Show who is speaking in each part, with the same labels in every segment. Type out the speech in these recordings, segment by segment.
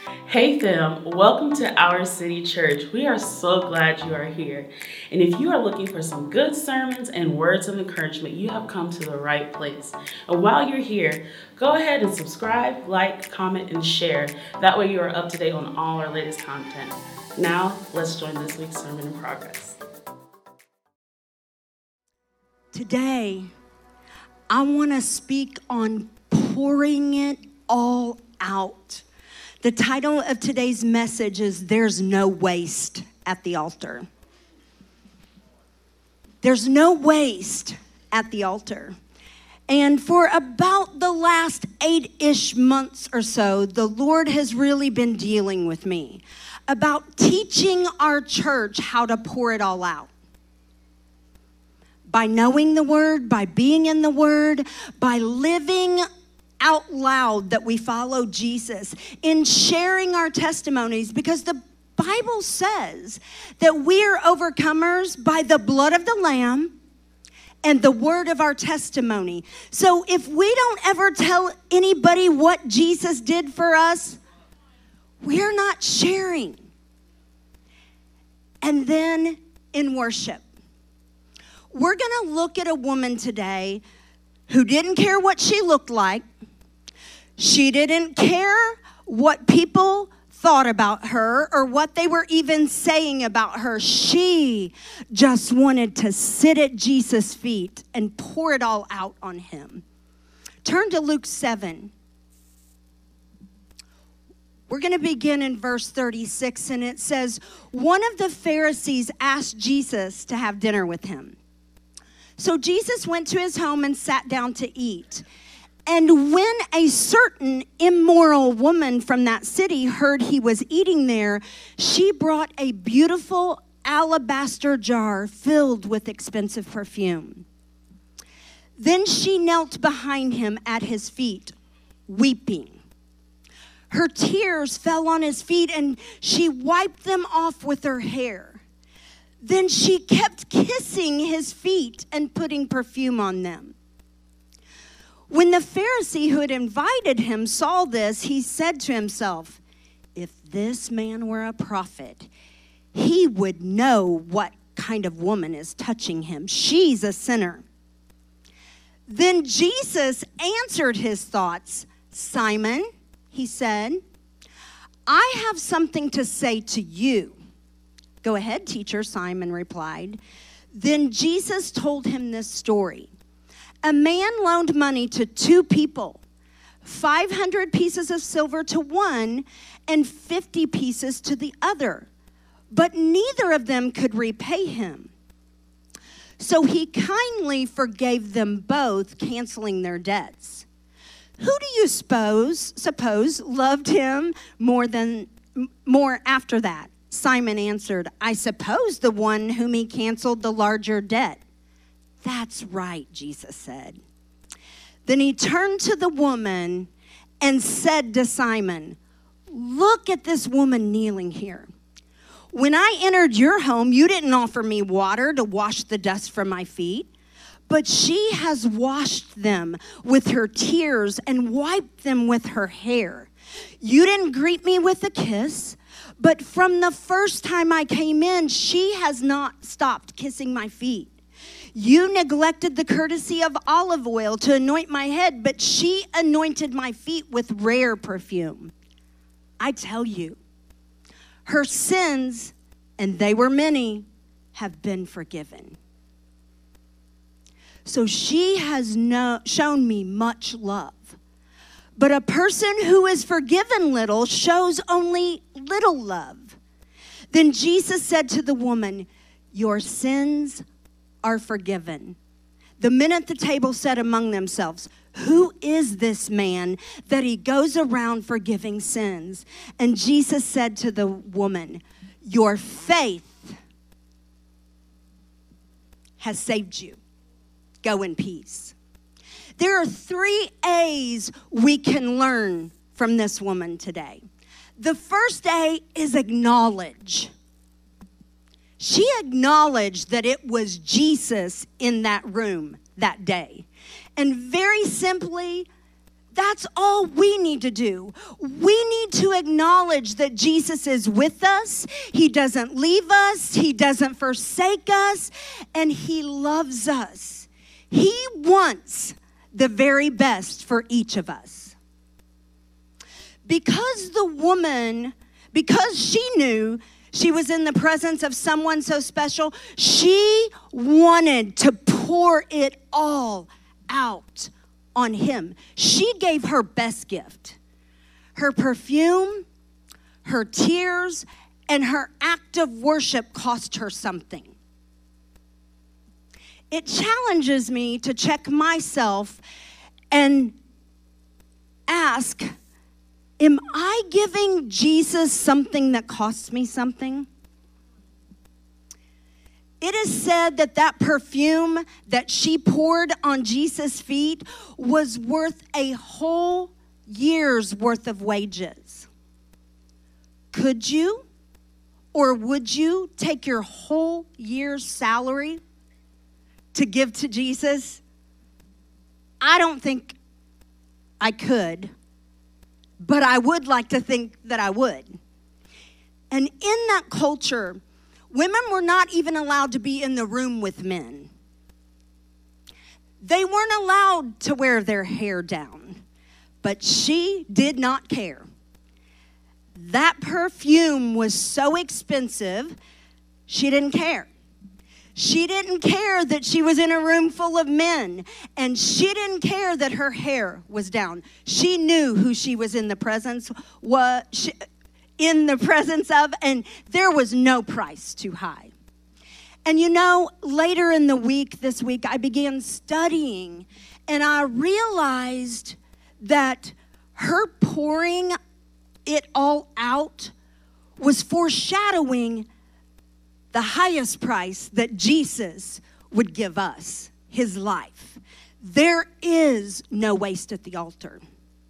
Speaker 1: Hey fam, welcome to Our City Church. We are so glad you are here. And if you are looking for some good sermons and words of encouragement, you have come to the right place. And while you're here, go ahead and subscribe, like, comment, and share. That way you are up to date on all our latest content. Now, let's join this week's Sermon in Progress.
Speaker 2: Today, I want to speak on pouring it all out. The title of today's message is There's No Waste at the Altar. There's no waste at the altar. And for about the last 8-ish months or so, the Lord has really been dealing with me about teaching our church how to pour it all out. By knowing the Word, by being in the Word, by living out loud that we follow Jesus, in sharing our testimonies, because the Bible says that we are overcomers by the blood of the Lamb and the word of our testimony. So if we don't ever tell anybody what Jesus did for us, we're not sharing. And then in worship, we're going to look at a woman today who didn't care what she looked like. She didn't care what people thought about her or what they were even saying about her. She just wanted to sit at Jesus' feet and pour it all out on him. Turn to Luke 7. We're going to begin in verse 36, and it says, one of the Pharisees asked Jesus to have dinner with him. So Jesus went to his home and sat down to eat. And when a certain immoral woman from that city heard he was eating there, she brought a beautiful alabaster jar filled with expensive perfume. Then she knelt behind him at his feet, weeping. Her tears fell on his feet, and she wiped them off with her hair. Then she kept kissing his feet and putting perfume on them. When the Pharisee who had invited him saw this, he said to himself, if this man were a prophet, he would know what kind of woman is touching him. She's a sinner. Then Jesus answered his thoughts. Simon, he said, I have something to say to you. Go ahead, teacher, Simon replied. Then Jesus told him this story. A man loaned money to two people, 500 pieces of silver to one and 50 pieces to the other. But neither of them could repay him. So he kindly forgave them both, canceling their debts. Who do you suppose loved him more after that? Simon answered, I suppose the one whom he canceled the larger debt. That's right, Jesus said. Then he turned to the woman and said to Simon, look at this woman kneeling here. When I entered your home, you didn't offer me water to wash the dust from my feet, but she has washed them with her tears and wiped them with her hair. You didn't greet me with a kiss, but from the first time I came in, she has not stopped kissing my feet. You neglected the courtesy of olive oil to anoint my head, but she anointed my feet with rare perfume. I tell you, her sins, and they were many, have been forgiven. So she has shown me much love. But a person who is forgiven little shows only little love. Then Jesus said to the woman, your sins are forgiven. The men at the table said among themselves, who is this man that he goes around forgiving sins? And Jesus said to the woman, your faith has saved you. Go in peace. There are 3 A's we can learn from this woman today. The first A is acknowledge. She acknowledged that it was Jesus in that room that day. And very simply, That's all we need to do. We need to acknowledge that Jesus is with us. He doesn't leave us. He doesn't forsake us. And he loves us. He wants the very best for each of us. Because she knew she was in the presence of someone so special, she wanted to pour it all out on him. She gave her best gift. Her perfume, her tears, and her act of worship cost her something. It challenges me to check myself and ask, am I giving Jesus something that costs me something? It is said that perfume that she poured on Jesus' feet was worth a whole year's worth of wages. Could you or would you take your whole year's salary to give to Jesus? I don't think I could, but I would like to think that I would. And in that culture, women were not even allowed to be in the room with men. They weren't allowed to wear their hair down, but she did not care. That perfume was so expensive, she didn't care. She didn't care that she was in a room full of men, and she didn't care that her hair was down. She knew who she was in the presence of, and there was no price too high. And later in the week, this week, I began studying, and I realized that her pouring it all out was foreshadowing the highest price that Jesus would give us, his life. There is no waste at the altar.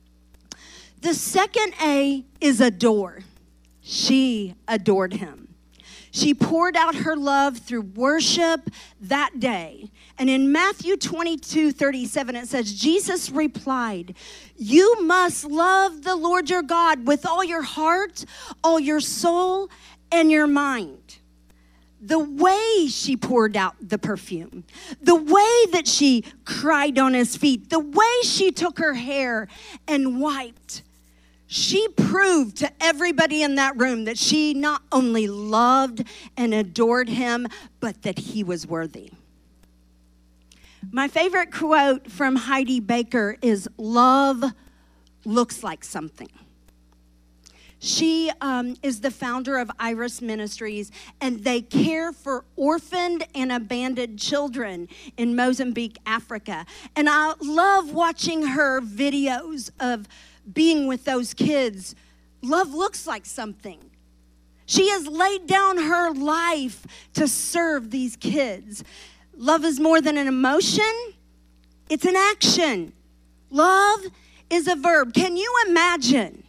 Speaker 2: The second A is adore. She adored him. She poured out her love through worship that day. And in Matthew 22:37, it says, Jesus replied, "You must love the Lord your God with all your heart, all your soul, and your mind." The way she poured out the perfume, the way that she cried on his feet, the way she took her hair and wiped, she proved to everybody in that room that she not only loved and adored him, but that he was worthy. My favorite quote from Heidi Baker is, "Love looks like something." She is the founder of Iris Ministries, and they care for orphaned and abandoned children in Mozambique, Africa. And I love watching her videos of being with those kids. Love looks like something. She has laid down her life to serve these kids. Love is more than an emotion. It's an action. Love is a verb. Can you imagine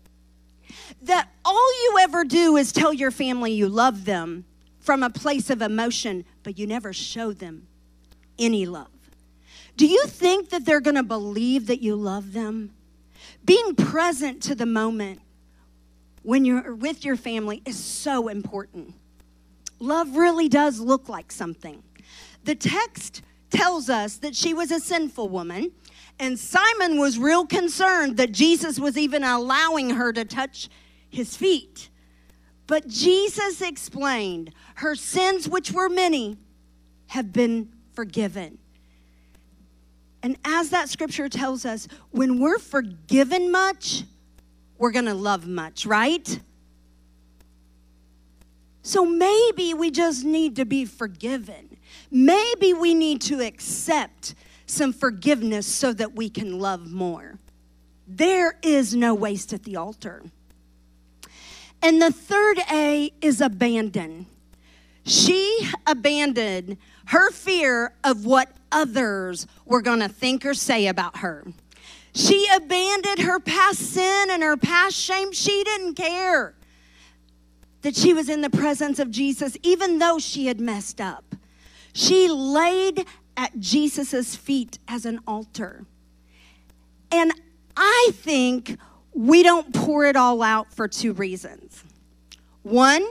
Speaker 2: that all you ever do is tell your family you love them from a place of emotion, but you never show them any love? Do you think that they're going to believe that you love them? Being present to the moment when you're with your family is so important. Love really does look like something. The text tells us that she was a sinful woman, and Simon was real concerned that Jesus was even allowing her to touch his feet. But Jesus explained, her sins, which were many, have been forgiven. And as that scripture tells us, when we're forgiven much, we're going to love much, right? So maybe we just need to be forgiven. Maybe we need to accept some forgiveness so that we can love more. There is no waste at the altar. And the third A is abandon. She abandoned her fear of what others were going to think or say about her. She abandoned her past sin and her past shame. She didn't care that she was in the presence of Jesus, even though she had messed up. She laid at Jesus' feet as an altar. And I think we don't pour it all out for two reasons. One,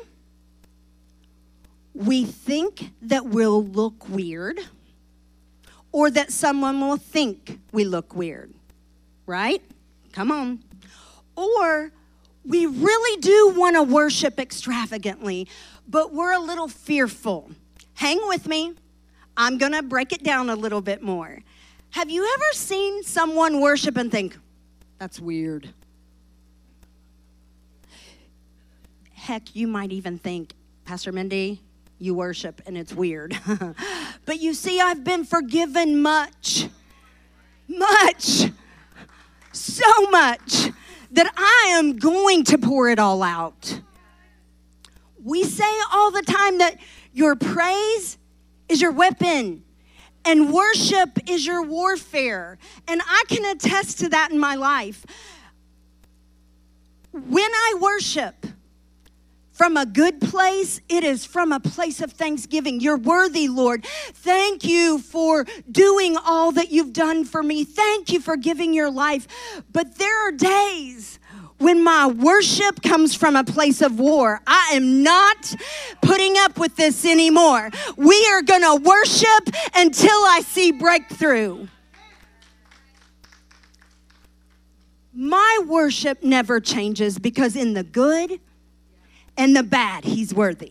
Speaker 2: we think that we'll look weird, or that someone will think we look weird, right? Come on. Or we really do want to worship extravagantly, but we're a little fearful. Hang with me. I'm going to break it down a little bit more. Have you ever seen someone worship and think, that's weird? Heck, you might even think, Pastor Mindy, you worship and it's weird. But you see, I've been forgiven much, so much, that I am going to pour it all out. We say all the time that your praise is your weapon and worship is your warfare. And I can attest to that in my life. When I worship from a good place, it is from a place of thanksgiving. You're worthy, Lord. Thank you for doing all that you've done for me. Thank you for giving your life. But there are days when my worship comes from a place of war. I am not putting up with this anymore. We are going to worship until I see breakthrough. My worship never changes because in the good and the bad, he's worthy.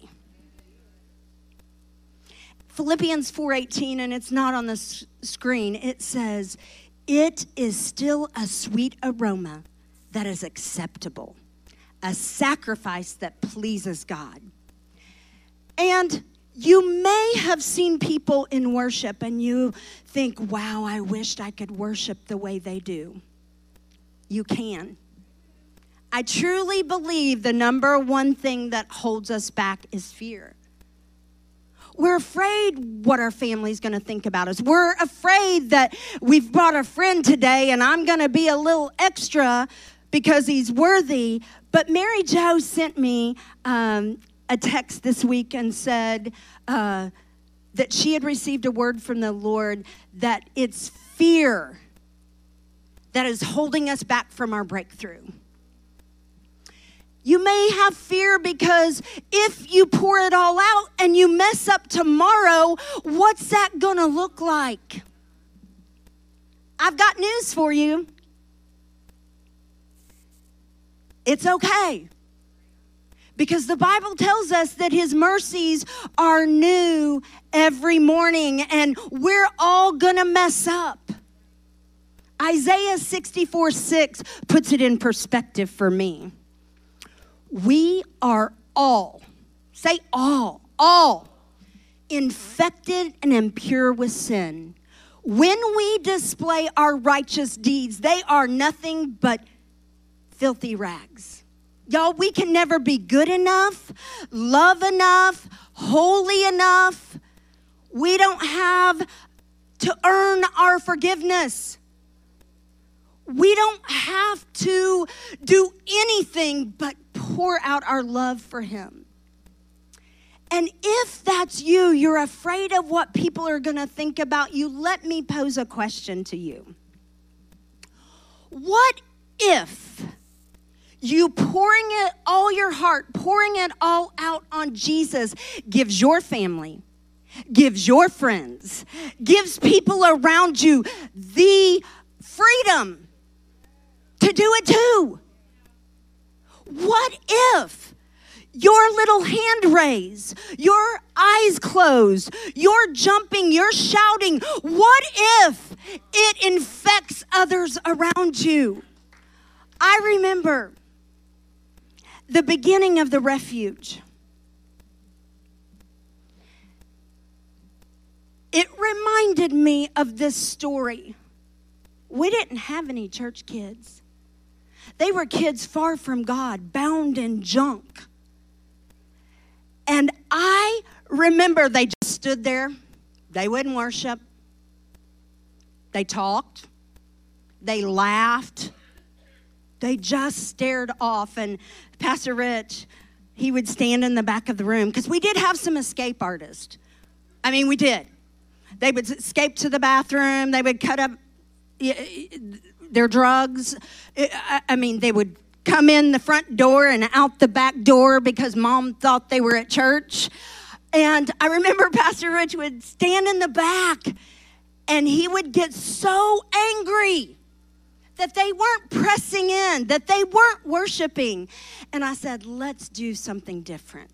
Speaker 2: Philippians 4:18, and it's not on the screen, it says, it is still a sweet aroma that is acceptable, a sacrifice that pleases God. And you may have seen people in worship and you think, wow, I wished I could worship the way they do. You can. I truly believe the number one thing that holds us back is fear. We're afraid what our family's going to think about us. We're afraid that we've brought a friend today and I'm going to be a little extra because he's worthy. But Mary Jo sent me a text this week and said that she had received a word from the Lord that it's fear that is holding us back from our breakthrough. You may have fear because if you pour it all out and you mess up tomorrow, what's that going to look like? I've got news for you. It's okay. Because the Bible tells us that his mercies are new every morning, and we're all going to mess up. Isaiah 64:6 puts it in perspective for me. We are all, say all, infected and impure with sin. When we display our righteous deeds, they are nothing but filthy rags. Y'all, we can never be good enough, love enough, holy enough. We don't have to earn our forgiveness. We don't have to do anything but pour out our love for him. And if that's you, you're afraid of what people are going to think about you, let me pose a question to you. What if you pouring it all your heart, pouring it all out on Jesus gives your family, gives your friends, gives people around you the freedom to do it too? What if your little hand raise, your eyes closed, you're jumping, you're shouting, what if it infects others around you? I remember the beginning of the refuge. It reminded me of this story. We didn't have any church kids. They were kids far from God, bound in junk. And I remember they just stood there. They wouldn't worship. They talked. They laughed. They just stared off. And Pastor Rich, he would stand in the back of the room because we did have some escape artists. I mean, we did. They would escape to the bathroom. They would cut up their drugs. I mean, they would come in the front door and out the back door because mom thought they were at church. And I remember Pastor Rich would stand in the back and he would get so angry that they weren't pressing in, that they weren't worshiping. And I said, let's do something different.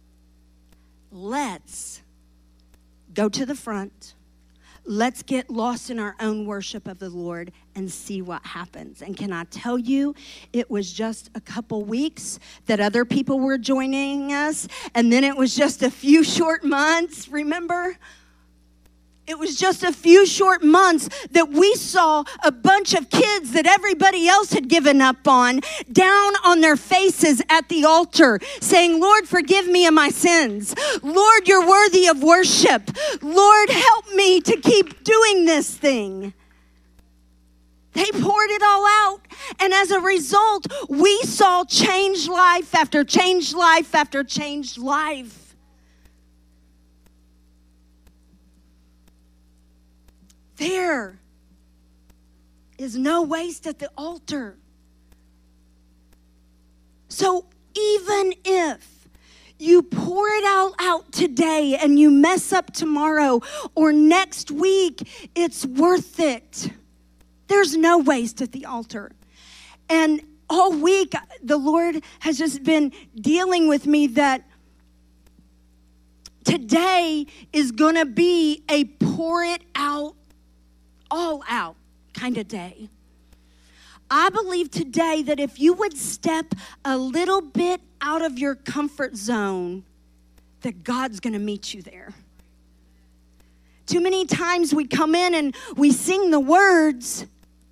Speaker 2: Let's go to the front. Let's get lost in our own worship of the Lord and see what happens. And can I tell you, it was just a couple weeks that other people were joining us. And then it was just a few short months, remember? It was just a few short months that we saw a bunch of kids that everybody else had given up on down on their faces at the altar saying, Lord, forgive me of my sins. Lord, you're worthy of worship. Lord, help me to keep doing this thing. They poured it all out. And as a result, we saw changed life after changed life after changed life. There is no waste at the altar. So even if you pour it all out today and you mess up tomorrow or next week, it's worth it. There's no waste at the altar. And all week, the Lord has just been dealing with me that today is going to be a pour it out, all out kind of day. I believe today that if you would step a little bit out of your comfort zone, that God's going to meet you there. Too many times we come in and we sing the words,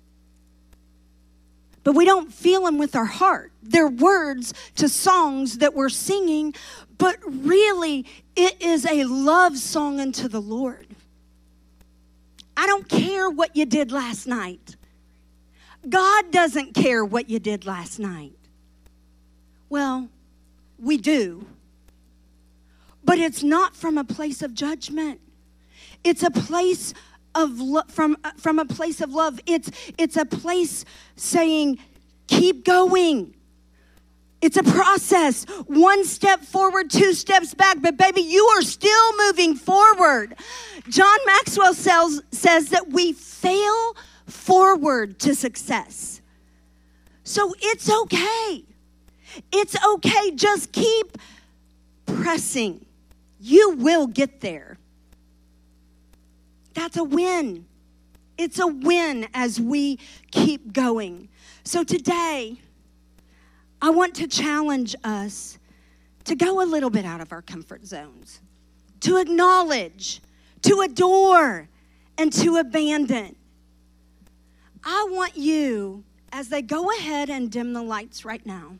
Speaker 2: but we don't feel them with our heart. They're words to songs that we're singing, but really it is a love song unto the Lord. I don't care what you did last night. God doesn't care what you did last night. Well, we do. But it's not from a place of judgment. It's a place of from a place of love. It's a place saying, keep going. It's a process. One step forward, two steps back. But baby, you are still moving forward. John Maxwell says that we fail forward to success. So it's okay. It's okay. Just keep pressing. You will get there. That's a win. It's a win as we keep going. So today, I want to challenge us to go a little bit out of our comfort zones, to acknowledge, to adore, and to abandon. I want you, as they go ahead and dim the lights right now,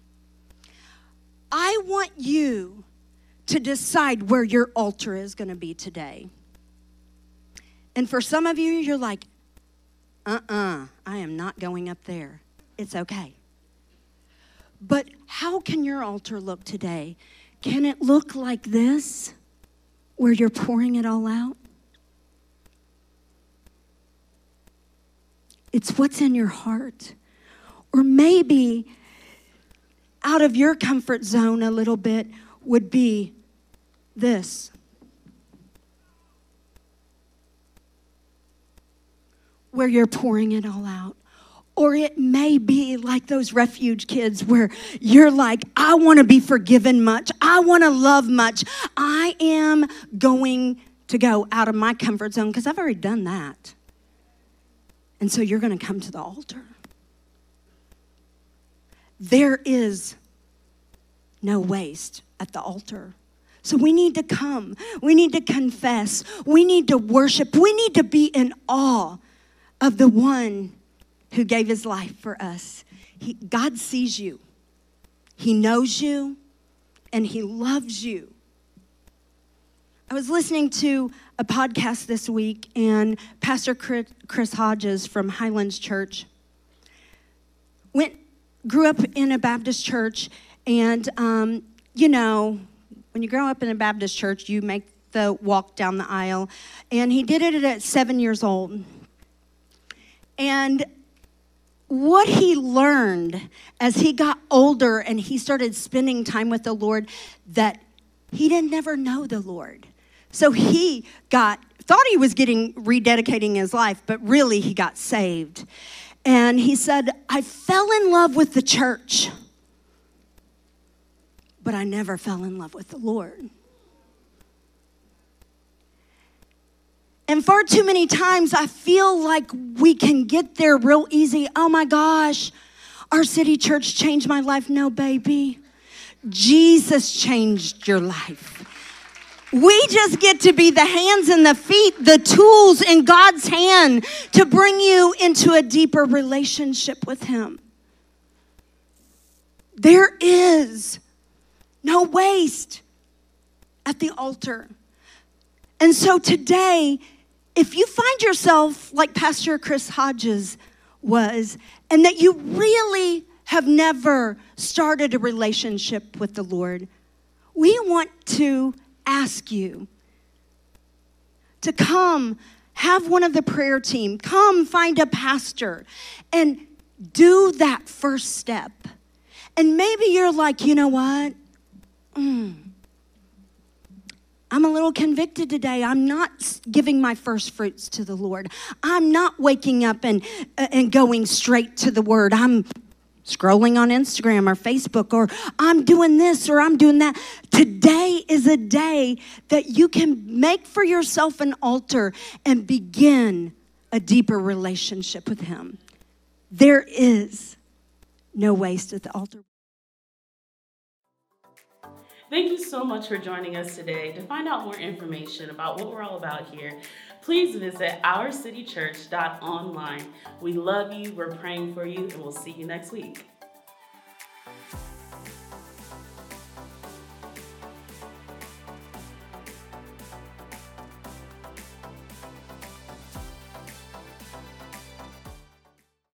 Speaker 2: I want you to decide where your altar is going to be today. And for some of you, you're like, I am not going up there. It's okay. But how can your altar look today? Can it look like this, where you're pouring it all out? It's what's in your heart. Or maybe out of your comfort zone a little bit would be this. Where you're pouring it all out. Or it may be like those refuge kids where you're like, I want to be forgiven much. I want to love much. I am going to go out of my comfort zone because I've already done that. And so you're going to come to the altar. There is no waste at the altar. So we need to come. We need to confess. We need to worship. We need to be in awe of the one who gave his life for us. God sees you. He knows you, and he loves you. I was listening to a podcast this week, and Pastor Chris Hodges from Highlands Church grew up in a Baptist church, and when you grow up in a Baptist church, you make the walk down the aisle, and he did it at 7 years old. And what he learned as he got older and he started spending time with the Lord, that he didn't never know the Lord. So he thought he was rededicating his life, but really he got saved. And he said, I fell in love with the church, but I never fell in love with the Lord. And far too many times I feel like we can get there real easy. Oh my gosh, our city church changed my life. No, baby. Jesus changed your life. We just get to be the hands and the feet, the tools in God's hand to bring you into a deeper relationship with him. There is no waste at the altar. And so today, if you find yourself like Pastor Chris Hodges was, and that you really have never started a relationship with the Lord, we want to ask you to come, have one of the prayer team, come find a pastor, and do that first step. And maybe you're like, you know what? I'm a little convicted today. I'm not giving my first fruits to the Lord. I'm not waking up and going straight to the Word. I'm scrolling on Instagram or Facebook, or I'm doing this or I'm doing that. Today is a day that you can make for yourself an altar and begin a deeper relationship with him. There is no waste at the altar.
Speaker 1: Thank you so much for joining us today. To find out more information about what we're all about here, please visit ourcitychurch.online. We love you, we're praying for you, and we'll see you next week.